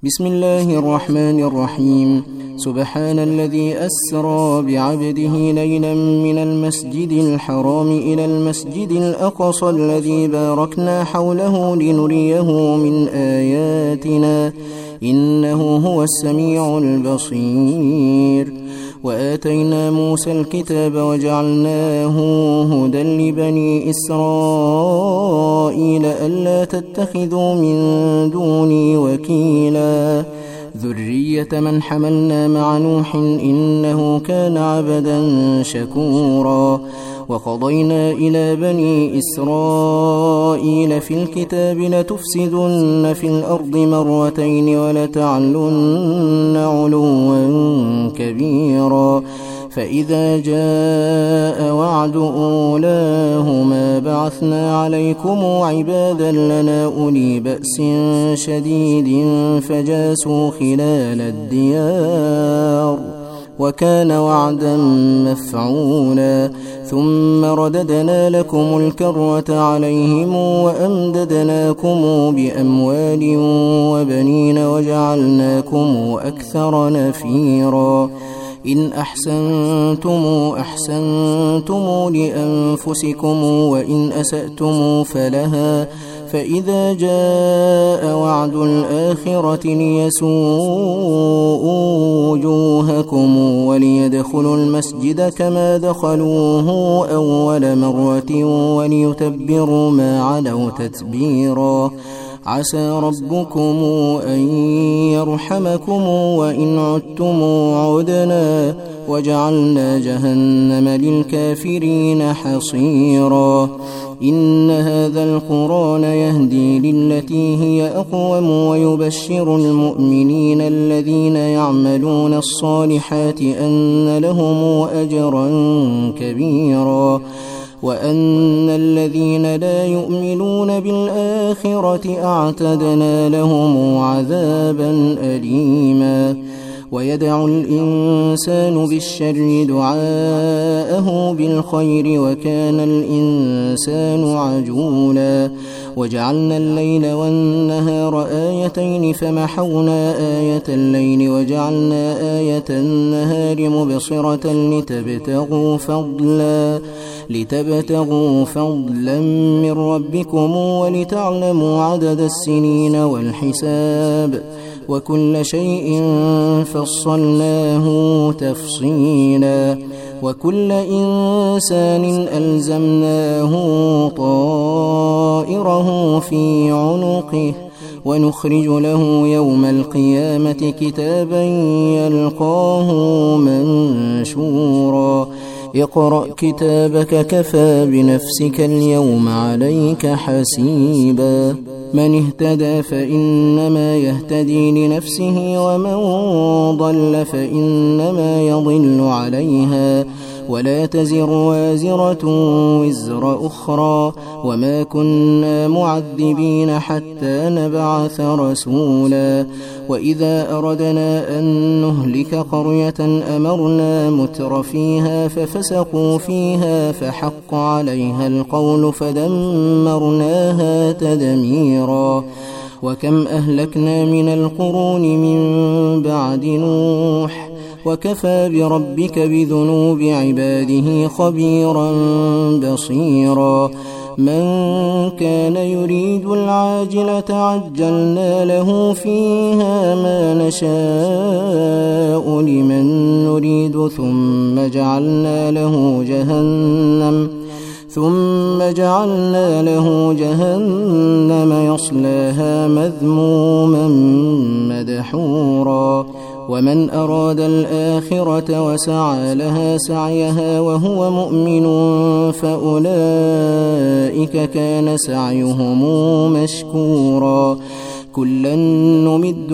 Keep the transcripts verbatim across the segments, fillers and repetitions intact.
بسم الله الرحمن الرحيم. سبحان الذي أسرى بعبده ليلا من المسجد الحرام إلى المسجد الأقصى الذي باركنا حوله لنريه من آياتنا إنه هو السميع البصير. وآتينا موسى الكتاب وجعلناه هدى لبني إسرائيل ألا تتخذوا من دوني وكيلا ذرية من حملنا مع نوح إنه كان عبدا شكورا. وقضينا إلى بني إسرائيل في الكتاب لتفسدن في الأرض مرتين ولتعلن علوا كبيرا. فإذا جاء وعد أولاهما بعثنا عليكم عبادا لنا أولي بأس شديد فجاسوا خلال الديار وكان وعدا مفعولا. ثم رددنا لكم الكرة عليهم وأمددناكم بأموال وبنين وجعلناكم أكثر نفيرا. إن أحسنتم أحسنتم لأنفسكم وإن أسأتم فلها. فإذا جاء وعد الآخرة ليسوءوا وجوهكم وليدخلوا المسجد كما دخلوه أول مرة وليتبروا ما علوا تتبيرا. عسى ربكم أن يرحمكم وإن عدتم عدنا وجعلنا جهنم للكافرين حصيرا. إن هذا القرآن يهدي للتي هي أقوم ويبشر المؤمنين الذين يعملون الصالحات أن لهم أجرا كبيرا وأن الذين لا يؤمنون بالآخرة أعتدنا لهم عذابا أليما. ويدع الإنسان بالشر دعاءه بالخير وكان الإنسان عجولا. وجعلنا الليل والنهار آيتين فمحونا آية الليل وجعلنا آية النهار مبصرة لتبتغوا فضلا لتبتغوا فضلا من ربكم ولتعلموا عدد السنين والحساب وكل شيء فصلناه تفصيلا. وكل إنسان ألزمناه طائره في عنقه ونخرج له يوم القيامة كتابا يلقاه منشورا. اقرأ كتابك كفى بنفسك اليوم عليك حسيبا. من اهتدى فإنما يهتدي لنفسه ومن ضل فإنما يضل عليها ولا تزر وازرة وزر أخرى وما كنا معذبين حتى نبعث رسولا. وإذا أردنا أن نهلك قرية أمرنا متر فيها ففسقوا فيها فحق عليها القول فدمرناها تدميرا. وكم أهلكنا من القرون من بعد نوح وكفى بربك بذنوب عباده خبيرا بصيرا. من كان يريد العاجلة عجلنا له فيها ما نشاء لمن نريد ثم جعلنا له جهنم ثم جعلنا له جهنم يصلاها مذموما مدحورا. ومن أراد الآخرة وسعى لها سعيها وهو مؤمن فأولئك كان سعيهم مشكورا. كلا نمد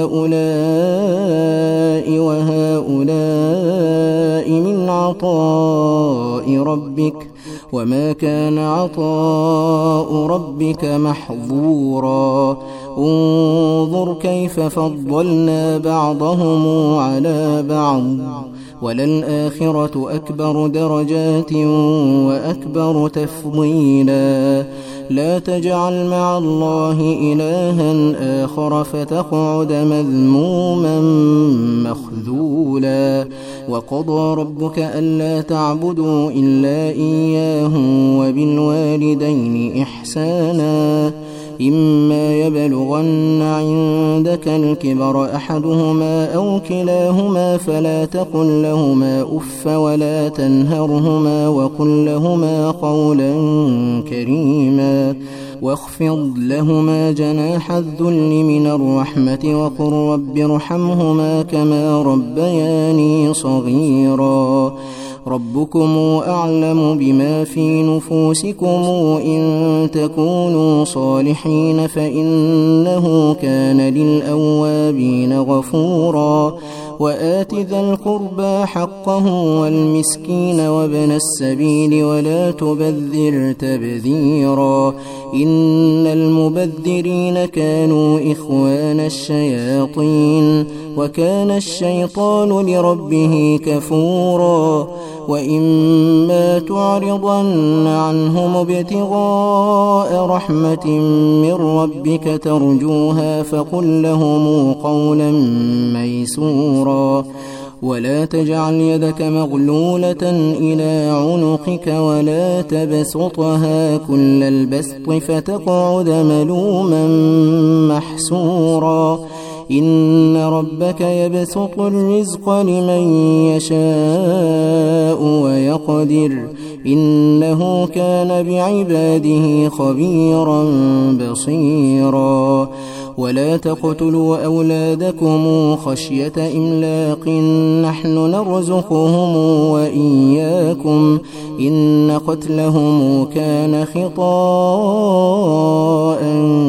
هؤلاء وهؤلاء من عطاء ربك وما كان عطاء ربك محظورا. انظر كيف فضلنا بعضهم على بعض وللآخرة أكبر درجات وأكبر تفضيلا. لا تجعل مع الله إلها آخر فتقعد مذموما مخذولا وقضى ربك ألا تعبدوا إلا إياه وبالوالدين إحسانا إما يبلغن عندك الكبر أحدهما أو كلاهما فلا تقل لهما أف ولا تنهرهما وقل لهما قولا كريما واخفض لهما جناح الذل من الرحمة وقل رب ارحمهما كما ربياني صغيرا ربكم أعلم بما في نفوسكم إن تكونوا صالحين فإنه كان للأوابين غفورا وآت ذا القربى حقه والمسكين وابن السبيل ولا تبذر تبذيرا إن المبذرين كانوا إخوان الشياطين وكان الشيطان لربه كفورا وإما تعرضن عنهم ابتغاء رحمة من ربك ترجوها فقل لهم قولا ميسورا ولا تجعل يدك مغلولة إلى عنقك ولا تبسطها كل البسط فتقعد ملوما محسورا إن ربك يبسط الرزق لمن يشاء ويقدر إنه كان بعباده خبيرا بصيرا ولا تقتلوا أولادكم خشية إملاق نحن نرزقهم وإياكم إن قتلهم كان خطاء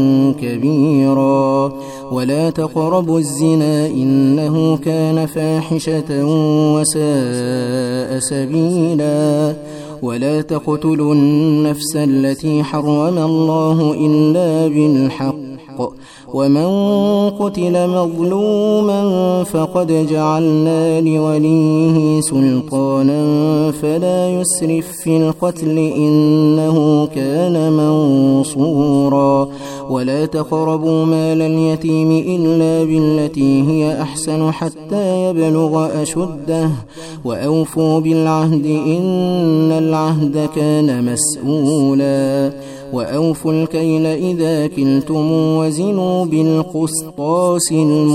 كبيرا ولا تقربوا الزنا إنه كان فاحشة وساء سبيلا ولا تقتلوا النفس التي حرم الله إلا بالحق ومن قتل مظلوما فقد جعلنا لوليه سلطانا فلا يسرف في القتل إنه كان منصورا ولا تقربوا مال اليتيم إلا بالتي هي أحسن حتى يبلغ أشده وأوفوا بالعهد إن العهد كان مسؤولا وأوفوا الكيل إذا كلتم وزنوا بالقسطاس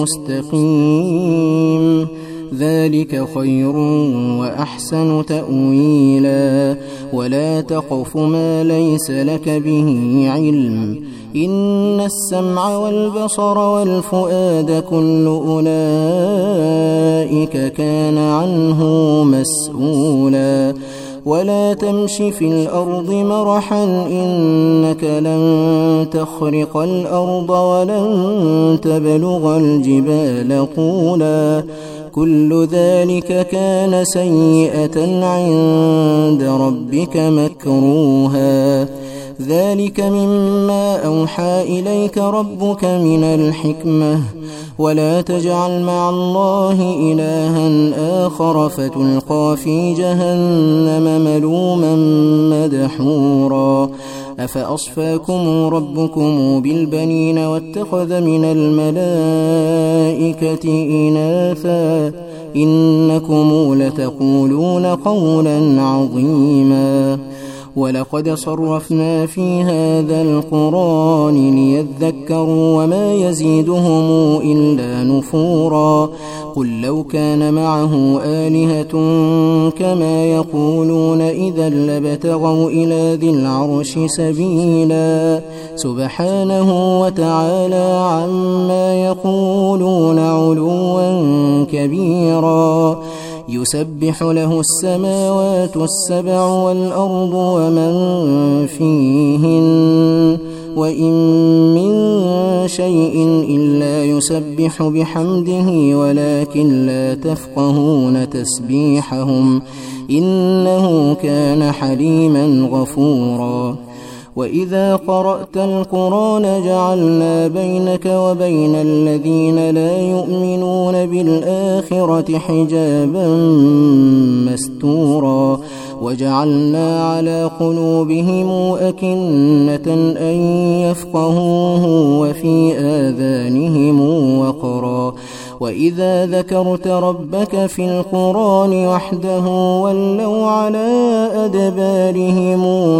المستقيم ذلك خير وأحسن تأويلا ولا تقف ما ليس لك به علم إن السمع والبصر والفؤاد كل أولئك كان عنه مسؤولا ولا تمش في الأرض مرحا إنك لن تخرق الأرض ولن تبلغ الجبال طولا كل ذلك كان سيئة عند ربك مكروها ذلك مما أوحى إليك ربك من الحكمة ولا تجعل مع الله إلها آخر فتلقى في جهنم ملوما مدحورا أفأصفاكم ربكم بالبنين واتخذ من الملائكة إناثا إنكم لتقولون قولا عظيما ولقد صرفنا في هذا القرآن ليذكروا وما يزيدهم إلا نفورا قل لو كان معه آلهة كما يقولون إذا لابتغوا إلى ذي العرش سبيلا سبحانه وتعالى عما يقولون علوا كبيرا يسبح له السماوات السبع والأرض ومن فيهن وإن من شيء إلا يسبح بحمده ولكن لا تفقهون تسبيحهم إنه كان حليما غفورا وإذا قرأت القرآن جعلنا بينك وبين الذين لا يؤمنون بالآخرة حجابا مستورا وجعلنا على قلوبهم أكنة أن يفقهوه وفي آذانهم وقرا وإذا ذكرت ربك في القرآن وحده ولوا على أدبارهم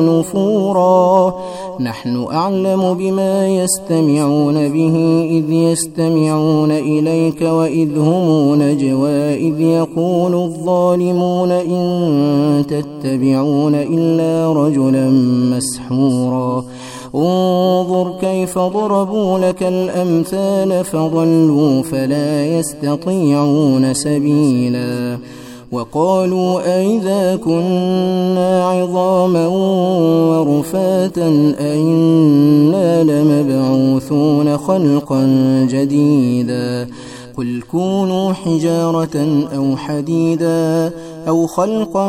نفورا نحن أعلم بما يستمعون به إذ يستمعون إليك وإذ هم نجوى إذ يقول الظالمون إن تتبعون إلا رجلا مسحورا انظر كيف ضربوا لك الأمثال فضلوا فلا يستطيعون سبيلا وقالوا أئذا كنا عظاما ورفاتا أئنا لمبعوثون خلقا جديدا قل كونوا حجارة أو حديدا أو خلقا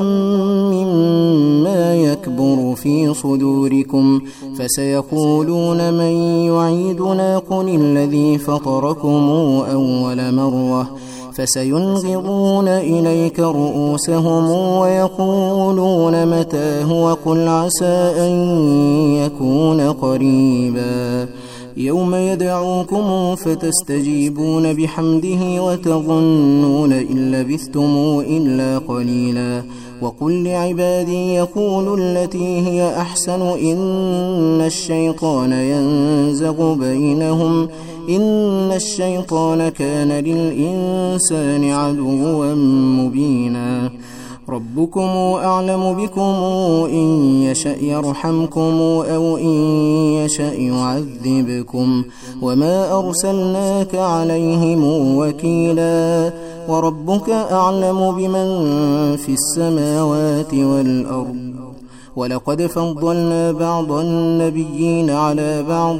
مما يكبر في صدوركم فسيقولون من يعيدنا قل الذي فطركم أول مرة فسينغضون إليك رؤوسهم ويقولون متى هو قل عسى أن يكون قريبا يوم يدعوكم فتستجيبون بحمده وتظنون إن لبثتم إلا قليلا وقل لعبادي يقولوا التي هي أحسن إن الشيطان ينزغ بينهم إن الشيطان كان للإنسان عدوا مبينا ربكم أعلم بكم إن يشأ يرحمكم أو إن يشأ يعذبكم وما أرسلناك عليهم وكيلا وربك أعلم بمن في السماوات والأرض ولقد فضلنا بعض النبيين على بعض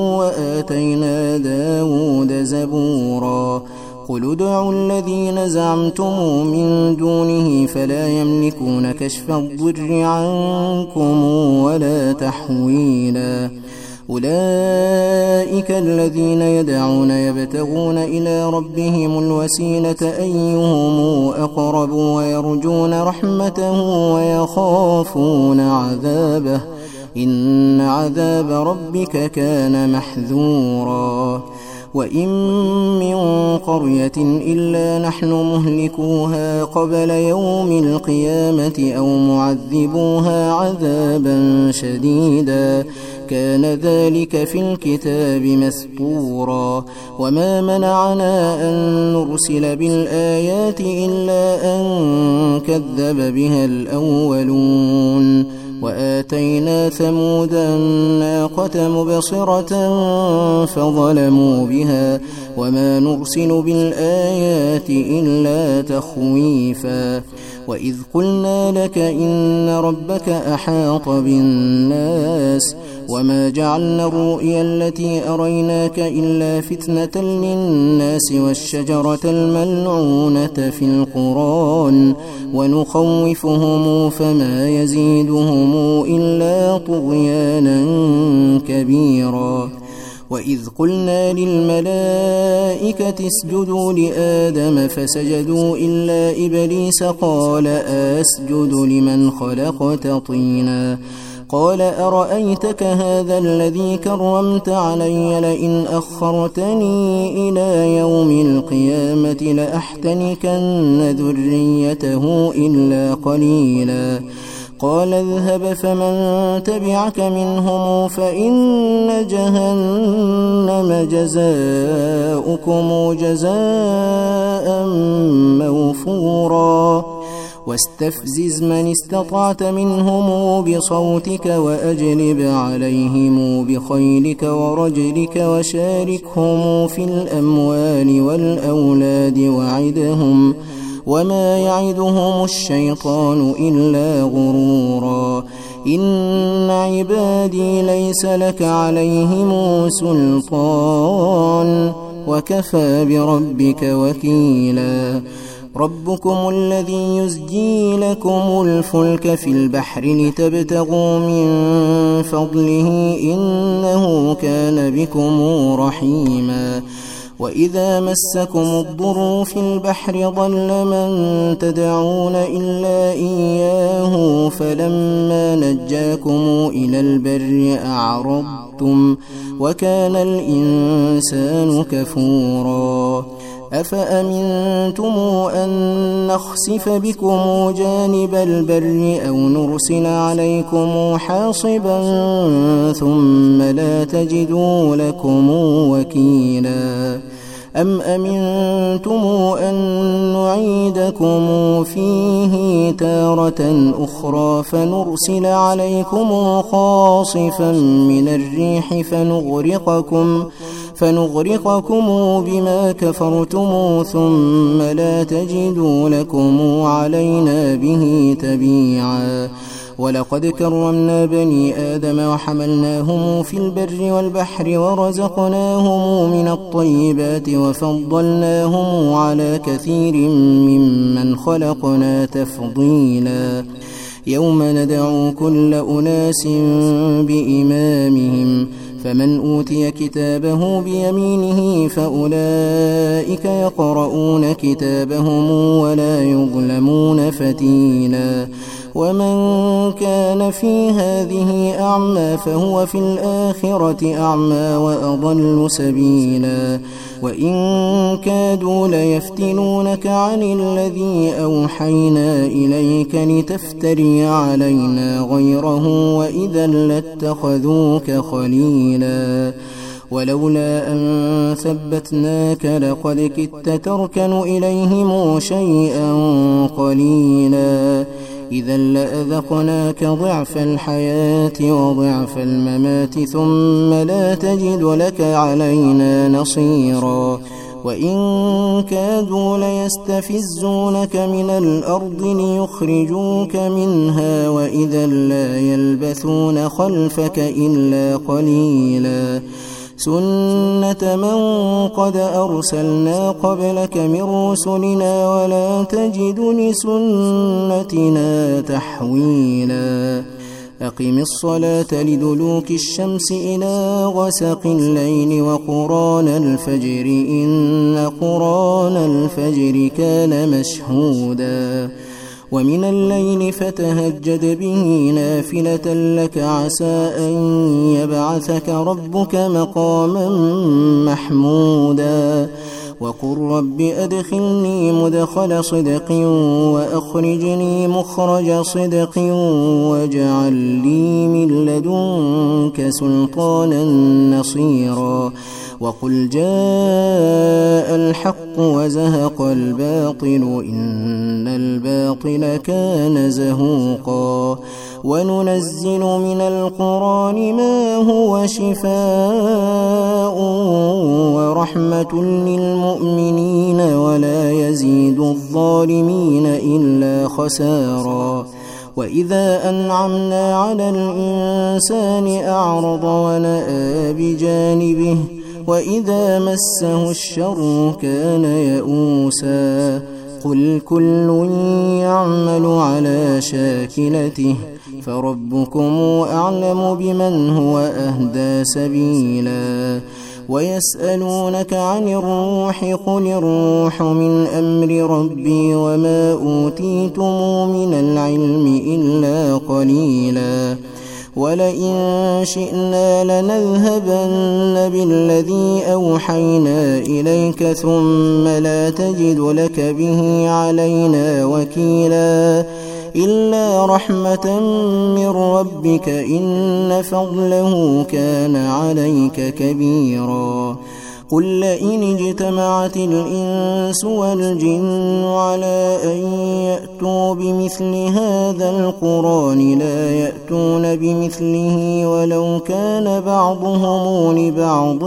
وآتينا داود زبورا قل ادعوا الذين زعمتم من دونه فلا يملكون كشف الضر عنكم ولا تحويلا أولئك الذين يدعون يبتغون إلى ربهم الوسيلة أيهم أقرب ويرجون رحمته ويخافون عذابه إن عذاب ربك كان محذورا وإن من قرية إلا نحن مهلكوها قبل يوم القيامة أو معذبوها عذابا شديدا كان ذلك في الكتاب مسطورا وما منعنا أن نرسل بالآيات إلا أن كذب بها الأولون وآتينا ثمود الناقة مبصرة فظلموا بها وما نرسل بالآيات إلا تخويفا وإذ قلنا لك إن ربك أحاط بالناس وما جعلنا الرؤيا التي أريناك إلا فتنة للناس والشجرة الملعونة في القرآن ونخوفهم فما يزيدهم إلا طغيانا كبيرا وإذ قلنا للملائكة اسجدوا لآدم فسجدوا إلا إبليس قال أسجد لمن خلقت طينا قال أرأيتك هذا الذي كرمت علي لئن أخرتني إلى يوم القيامة لأحتنكن ذريته إلا قليلا قال اذهب فمن تبعك منهم فإن جهنم جزاؤكم جزاء موفورا واستفزز من استطعت منهم بصوتك وأجلب عليهم بخيلك ورجلك وشاركهم في الأموال والأولاد وعدهم وما يعدهم الشيطان إلا غرورا إن عبادي ليس لك عليهم سلطان وكفى بربك وكيلا ربكم الذي يزجي لكم الفلك في البحر لتبتغوا من فضله إنه كان بكم رحيما وإذا مسكم الضر في البحر ضل من تدعون إلا إياه فلما نجاكم إلى البر أعرضتم وكان الإنسان كفورا أفأمنتم أن نخسف بكم جانب البر أو نرسل عليكم حاصبا ثم لا تجدوا لكم وكيلا أم أمنتم أن نعيدكم فيه تارة أخرى فنرسل عليكم خاصفا من الريح فنغرقكم فنغرقكم بما كفرتم ثم لا تجدوا لكم علينا به تبيعا ولقد كرمنا بني آدم وحملناهم في البر والبحر ورزقناهم من الطيبات وفضلناهم على كثير ممن خلقنا تفضيلا يوم ندعو كل أناس بإمامهم فمن أوتي كتابه بيمينه فأولئك يقرؤون كتابهم ولا يظلمون فتيلا ومن كان في هذه أعمى فهو في الآخرة أعمى وأضل سبيلا وإن كادوا ليفتنونك عن الذي أوحينا إليك لتفتري علينا غيره وإذا لاتخذوك خليلا ولولا أن ثبتناك لقد كدت تركن إليهم شيئا قليلا إذا لأذقناك ضعف الحياة وضعف الممات ثم لا تجد لك علينا نصيرا وإن كادوا ليستفزونك من الأرض ليخرجوك منها وإذا لا يلبثون خلفك إلا قليلا سنة من قد أرسلنا قبلك من رسلنا ولا تجد لسنتنا تحويلا أقم الصلاة لدلوك الشمس إلى غسق الليل وقرآن الفجر إن قرآن الفجر كان مشهودا ومن الليل فتهجد به نافلة لك عسى أن يبعثك ربك مقاما محمودا وقل رب أدخلني مدخل صدق وأخرجني مخرج صدق واجعل لي من لدنك سلطانا نصيرا وقل جاء الحق وزهق الباطل إن الباطل كان زهوقا وننزل من القرآن ما هو شفاء ورحمة للمؤمنين ولا يزيد الظالمين إلا خسارا وإذا أنعمنا على الإنسان أعرض ونأى بجانبه وإذا مسه الشر كان يئوسا قل كل يعمل على شاكلته فربكم أعلم بمن هو أهدى سبيلا ويسألونك عن الروح قل الروح من أمر ربي وما أوتيتم من العلم إلا قليلا ولئن شئنا لنذهبن بالذي أوحينا إليك ثم لا تجد لك به علينا وكيلا إلا رحمة من ربك إن فضله كان عليك كبيرا قل لئن اجتمعت الإنس والجن على أن يأتوا بمثل هذا القرآن لا يأتون بمثله ولو كان بعضهم لبعض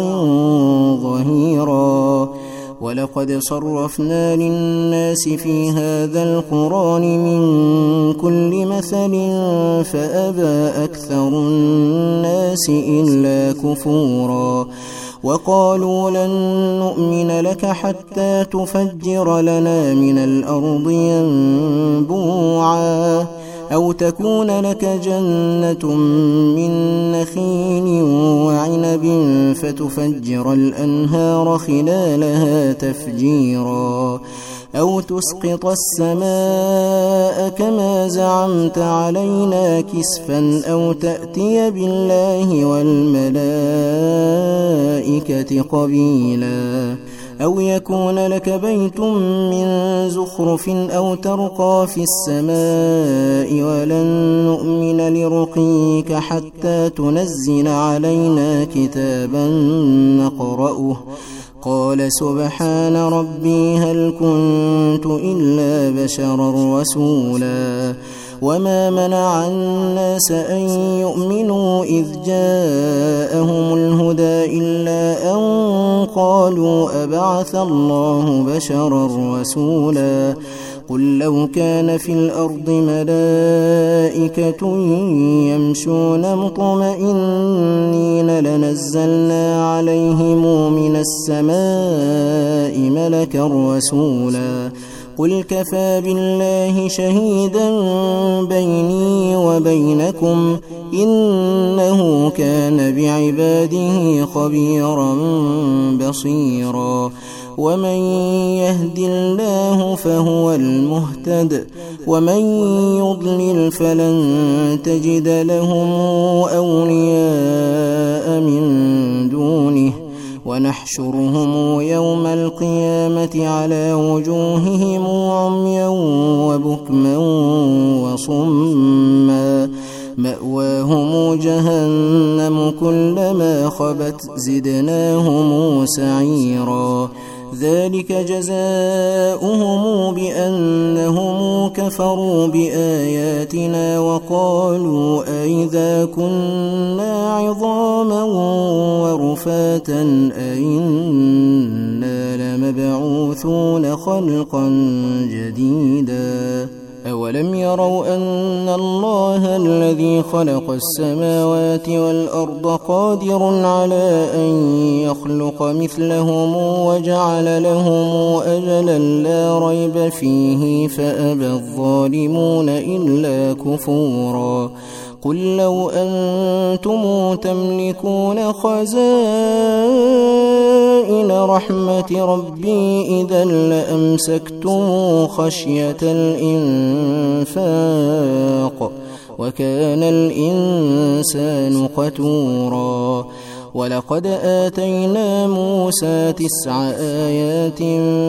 ظهيرا ولقد صرفنا للناس في هذا القرآن من كل مثل فأبى أكثر الناس إلا كفورا وقالوا لن نؤمن لك حتى تفجر لنا من الأرض ينبوعا أو تكون لك جنة من نخيل وعنب فتفجر الأنهار خلالها تفجيرا أو تسقط السماء كما زعمت علينا كسفا أو تأتي بالله والملائكة قبيلا أو يكون لك بيت من زخرف أو ترقى في السماء ولن نؤمن لرقيك حتى تنزل علينا كتابا نقرأه قال سبحان ربي هل كنت إلا بشرا رسولا وما منع الناس أن يؤمنوا إذ جاءهم الهدى إلا أن قالوا أبعث الله بشرا رسولا قل لو كان في الأرض ملائكة يمشون مطمئنين لنزلنا عليهم من السماء ملكا رسولا قل كفى بالله شهيدا بيني وبينكم إنه كان بعباده خبيرا بصيرا ومن يهد الله فهو المهتد ومن يضلل فلن تجد لهم أولياء من دونه ونحشرهم يوم القيامة على وجوههم عميا وبكما وصما مأواهم جهنم كلما خبت زدناهم سعيرا ذلك جزاؤهم بأنهم كفروا بآياتنا وقالوا أئذا كنا عظاما ورفاتا أئنا لمبعوثون خلقا جديدا أولم يروا أن الله الذي خلق السماوات والأرض قادر على أن يخلق مثلهم وجعل لهم أجلا لا ريب فيه فأبى الظالمون إلا كفورا قل لو أنتم تملكون خزائن رحمة ربي إذا لأمسكتم خشية الإنفاق وكان الإنسان قتورا ولقد آتينا موسى تسع آيات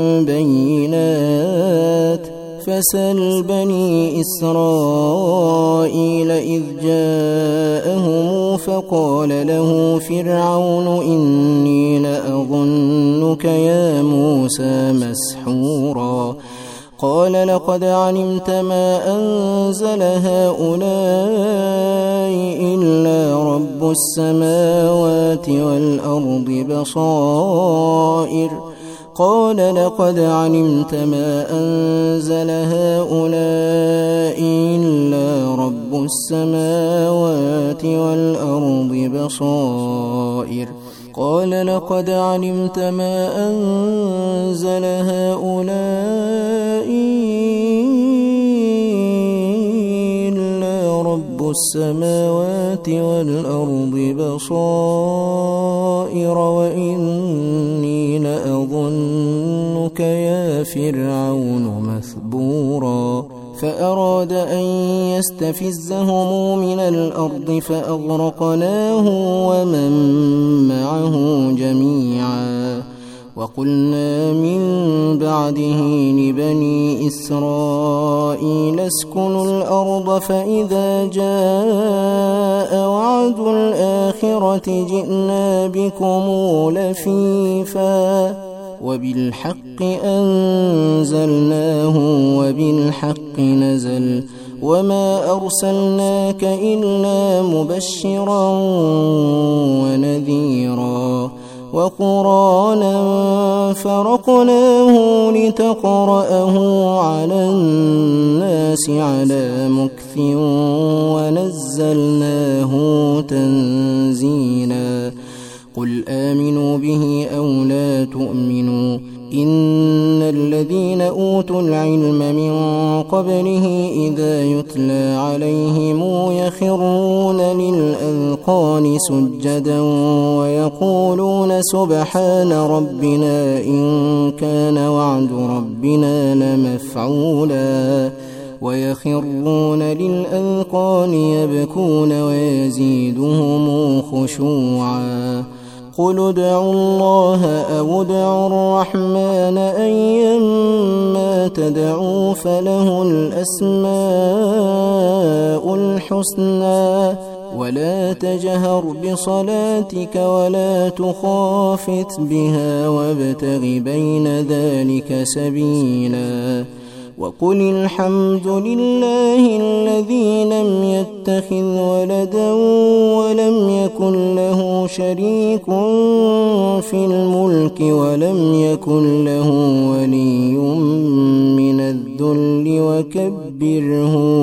بينات فسل بني إسرائيل إذ جاءهم فقال له فرعون إني لأظنك يا موسى مسحورا قال لقد علمت ما أنزل هؤلاء إلا رب السماوات والأرض بصائر قال لقد علمت ما أنزل هؤلاء إلا رب السماوات والأرض بصائر قال لقد علمت ما أنزل هؤلاء إلا رب السماوات والأرض بصائر وإني لأظنك يا فرعون مثبورا فأراد أن يستفزهم من الأرض فأغرقناه ومن معه جميعا وقلنا من بعده لبني إسرائيل اسكنوا الأرض فإذا جاء وعد الآخرة جئنا بكم لفيفا وبالحق أنزلناه وبالحق نزل وما أرسلناك إلا مبشرا ونذيرا وقرآنا فرقناه لتقرأه على الناس على مكث ونزلناه تنزيلا قل آمنوا به أو لا تؤمنوا إن الذين أوتوا العلم من قبله إذا يتلى عليهم يخرون للأذقان سجدا ويقولون سبحان ربنا إن كان وعد ربنا لمفعولا ويخرون للأذقان يبكون ويزيدهم خشوعا قل ادعوا الله أو ادعوا الرحمن أيما تدعوا فله الأسماء الحسنى ولا تجهر بصلاتك ولا تخافت بها وابتغ بين ذلك سبيلا وقل الحمد لله الذي لم يتخذ ولدا ولم يكن له شريك في الملك ولم يكن له ولي من الذل وكبره